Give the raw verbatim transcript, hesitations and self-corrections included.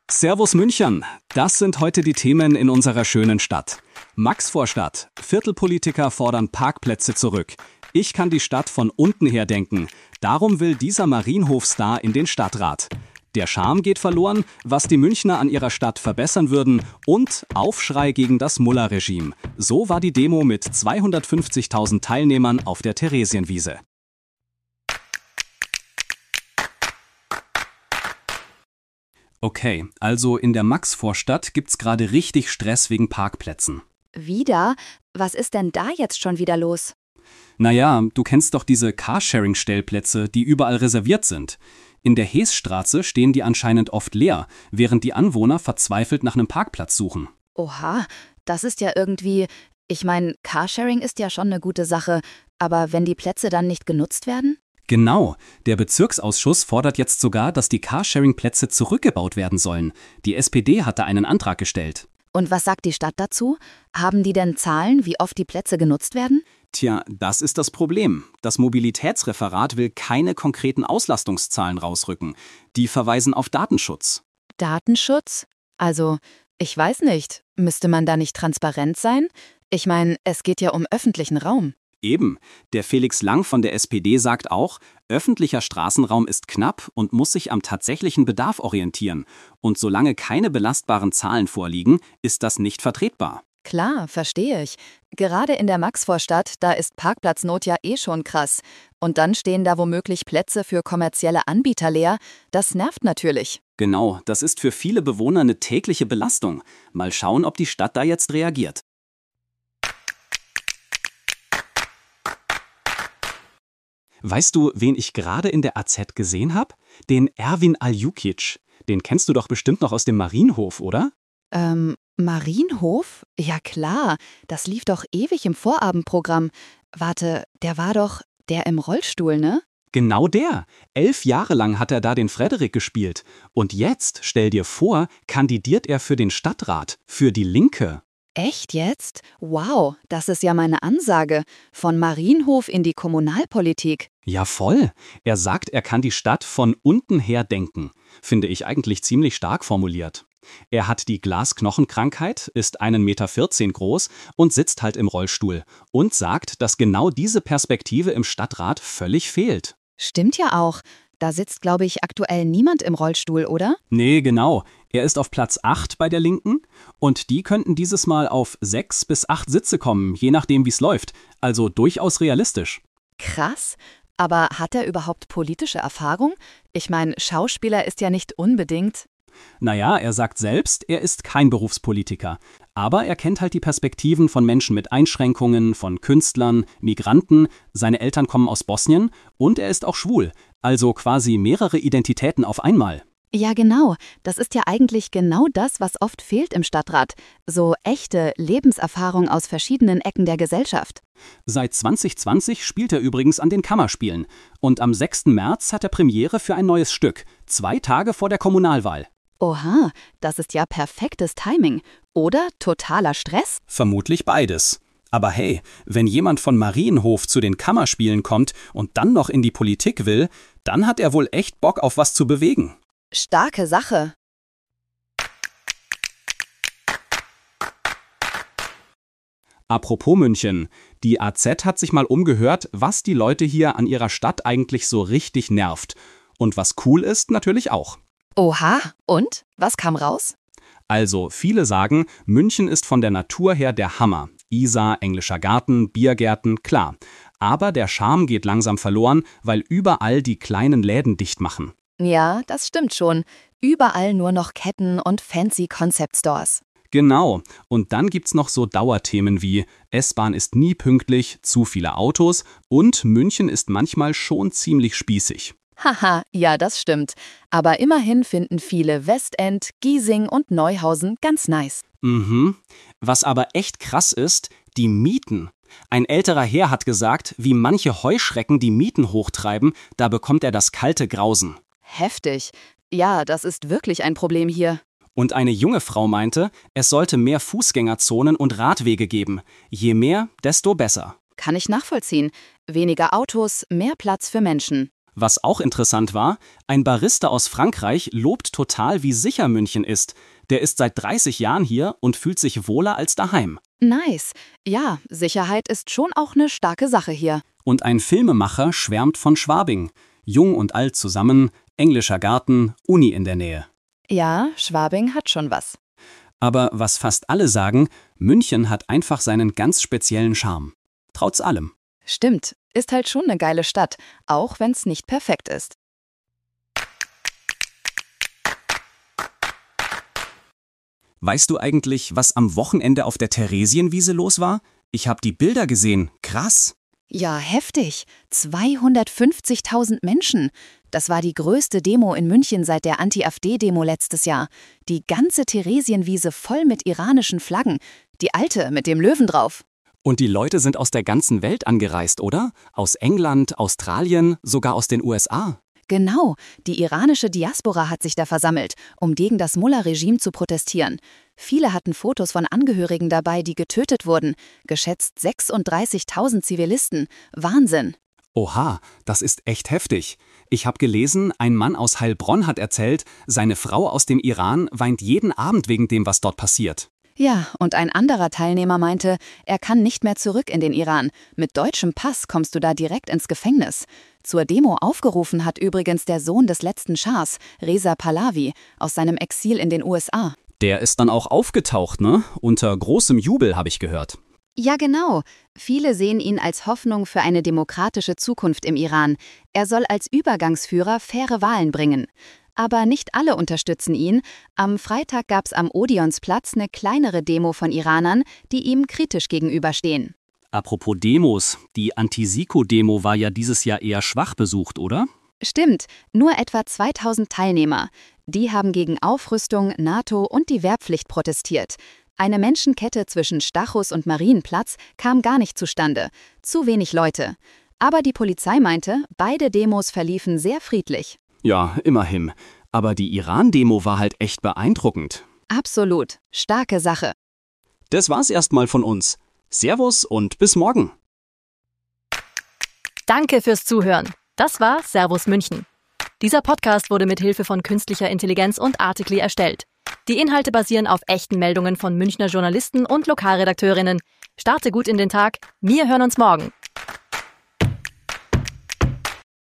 Servus München, das sind heute die Themen in unserer schönen Stadt. Maxvorstadt, Viertelpolitiker fordern Parkplätze zurück. Ich kann die Stadt von unten her denken. Darum will dieser Marienhof-Star in den Stadtrat. Der Charme geht verloren, was die Münchner an ihrer Stadt verbessern würden, und Aufschrei gegen das Muller-Regime. So war die Demo mit zweihundertfünfzigtausend Teilnehmern auf der Theresienwiese. Okay, also in der Maxvorstadt gibt's gerade richtig Stress wegen Parkplätzen. Wieder? Was ist denn da jetzt schon wieder los? Naja, du kennst doch diese Carsharing-Stellplätze, die überall reserviert sind. In der Heesstraße stehen die anscheinend oft leer, während die Anwohner verzweifelt nach einem Parkplatz suchen. Oha, das ist ja irgendwie... Ich meine, Carsharing ist ja schon eine gute Sache, aber wenn die Plätze dann nicht genutzt werden? Genau, der Bezirksausschuss fordert jetzt sogar, dass die Carsharing-Plätze zurückgebaut werden sollen. Die S P D hat da einen Antrag gestellt. Und was sagt die Stadt dazu? Haben die denn Zahlen, wie oft die Plätze genutzt werden? Tja, das ist das Problem. Das Mobilitätsreferat will keine konkreten Auslastungszahlen rausrücken. Die verweisen auf Datenschutz. Datenschutz? Also, ich weiß nicht. Müsste man da nicht transparent sein? Ich meine, es geht ja um öffentlichen Raum. Eben. Der Felix Lang von der S P D sagt auch, öffentlicher Straßenraum ist knapp und muss sich am tatsächlichen Bedarf orientieren. Und solange keine belastbaren Zahlen vorliegen, ist das nicht vertretbar. Klar, verstehe ich. Gerade in der Maxvorstadt, da ist Parkplatznot ja eh schon krass. Und dann stehen da womöglich Plätze für kommerzielle Anbieter leer. Das nervt natürlich. Genau, das ist für viele Bewohner eine tägliche Belastung. Mal schauen, ob die Stadt da jetzt reagiert. Weißt du, wen ich gerade in der A Z gesehen habe? Den Erwin Aljukic. Den kennst du doch bestimmt noch aus dem Marienhof, oder? Ähm, Marienhof? Ja klar, das lief doch ewig im Vorabendprogramm. Warte, der war doch der im Rollstuhl, ne? Genau der. Elf Jahre lang hat er da den Frederik gespielt. Und jetzt, stell dir vor, kandidiert er für den Stadtrat, für die Linke. Echt jetzt? Wow, das ist ja meine Ansage. Von Marienhof in die Kommunalpolitik. Ja, voll. Er sagt, er kann die Stadt von unten her denken. Finde ich eigentlich ziemlich stark formuliert. Er hat die Glasknochenkrankheit, ist einen Meter vierzehn groß und sitzt halt im Rollstuhl. Und sagt, dass genau diese Perspektive im Stadtrat völlig fehlt. Stimmt ja auch. Da sitzt, glaube ich, aktuell niemand im Rollstuhl, oder? Nee, genau. Er ist auf Platz acht bei der Linken und die könnten dieses Mal auf sechs bis acht Sitze kommen, je nachdem, wie es läuft. Also durchaus realistisch. Krass. Aber hat er überhaupt politische Erfahrung? Ich meine, Schauspieler ist ja nicht unbedingt... Naja, er sagt selbst, er ist kein Berufspolitiker. Aber er kennt halt die Perspektiven von Menschen mit Einschränkungen, von Künstlern, Migranten, seine Eltern kommen aus Bosnien und er ist auch schwul. Also quasi mehrere Identitäten auf einmal. Ja, genau. Das ist ja eigentlich genau das, was oft fehlt im Stadtrat. So echte Lebenserfahrung aus verschiedenen Ecken der Gesellschaft. Seit zwanzig zwanzig spielt er übrigens an den Kammerspielen. Und am sechsten März hat er Premiere für ein neues Stück. Zwei Tage vor der Kommunalwahl. Oha, das ist ja perfektes Timing. Oder totaler Stress? Vermutlich beides. Aber hey, wenn jemand von Marienhof zu den Kammerspielen kommt und dann noch in die Politik will, dann hat er wohl echt Bock auf was zu bewegen. Starke Sache. Apropos München, die A Z hat sich mal umgehört, was die Leute hier an ihrer Stadt eigentlich so richtig nervt. Und was cool ist, natürlich auch. Oha, und? Was kam raus? Also, viele sagen, München ist von der Natur her der Hammer. Isar, englischer Garten, Biergärten, klar. Aber der Charme geht langsam verloren, weil überall die kleinen Läden dicht machen. Ja, das stimmt schon. Überall nur noch Ketten und fancy Concept Stores. Genau. Und dann gibt's noch so Dauerthemen wie S-Bahn ist nie pünktlich, zu viele Autos und München ist manchmal schon ziemlich spießig. Haha, ja, das stimmt. Aber immerhin finden viele Westend, Giesing und Neuhausen ganz nice. Mhm. Was aber echt krass ist, die Mieten. Ein älterer Herr hat gesagt, wie manche Heuschrecken die Mieten hochtreiben, da bekommt er das kalte Grausen. Heftig. Ja, das ist wirklich ein Problem hier. Und eine junge Frau meinte, es sollte mehr Fußgängerzonen und Radwege geben. Je mehr, desto besser. Kann ich nachvollziehen. Weniger Autos, mehr Platz für Menschen. Was auch interessant war, ein Barista aus Frankreich lobt total, wie sicher München ist. Der ist seit dreißig Jahren hier und fühlt sich wohler als daheim. Nice. Ja, Sicherheit ist schon auch eine starke Sache hier. Und ein Filmemacher schwärmt von Schwabing. Jung und alt zusammen, englischer Garten, Uni in der Nähe. Ja, Schwabing hat schon was. Aber was fast alle sagen, München hat einfach seinen ganz speziellen Charme. Trotz allem. Stimmt, ist halt schon eine geile Stadt, auch wenn es nicht perfekt ist. Weißt du eigentlich, was am Wochenende auf der Theresienwiese los war? Ich habe die Bilder gesehen. Krass. Ja, heftig. zweihundertfünfzigtausend Menschen. Das war die größte Demo in München seit der Anti-AfD-Demo letztes Jahr. Die ganze Theresienwiese voll mit iranischen Flaggen. Die alte mit dem Löwen drauf. Und die Leute sind aus der ganzen Welt angereist, oder? Aus England, Australien, sogar aus den U S A. Genau, die iranische Diaspora hat sich da versammelt, um gegen das Mullah-Regime zu protestieren. Viele hatten Fotos von Angehörigen dabei, die getötet wurden. Geschätzt sechsunddreißigtausend Zivilisten. Wahnsinn. Oha, das ist echt heftig. Ich habe gelesen, ein Mann aus Heilbronn hat erzählt, seine Frau aus dem Iran weint jeden Abend wegen dem, was dort passiert. Ja, und ein anderer Teilnehmer meinte, er kann nicht mehr zurück in den Iran. Mit deutschem Pass kommst du da direkt ins Gefängnis. Zur Demo aufgerufen hat übrigens der Sohn des letzten Schahs, Reza Pahlavi, aus seinem Exil in den U S A. Der ist dann auch aufgetaucht, ne? Unter großem Jubel, habe ich gehört. Ja, genau. Viele sehen ihn als Hoffnung für eine demokratische Zukunft im Iran. Er soll als Übergangsführer faire Wahlen bringen. Aber nicht alle unterstützen ihn. Am Freitag gab es am Odeonsplatz eine kleinere Demo von Iranern, die ihm kritisch gegenüberstehen. Apropos Demos, die Anti-Siko-Demo war ja dieses Jahr eher schwach besucht, oder? Stimmt, nur etwa zweitausend Teilnehmer. Die haben gegen Aufrüstung, NATO und die Wehrpflicht protestiert. Eine Menschenkette zwischen Stachus und Marienplatz kam gar nicht zustande. Zu wenig Leute. Aber die Polizei meinte, beide Demos verliefen sehr friedlich. Ja, immerhin. Aber die Iran-Demo war halt echt beeindruckend. Absolut. Starke Sache. Das war's erstmal von uns. Servus und bis morgen. Danke fürs Zuhören. Das war Servus München. Dieser Podcast wurde mit Hilfe von künstlicher Intelligenz und Articly erstellt. Die Inhalte basieren auf echten Meldungen von Münchner Journalisten und Lokalredakteurinnen. Starte gut in den Tag. Wir hören uns morgen.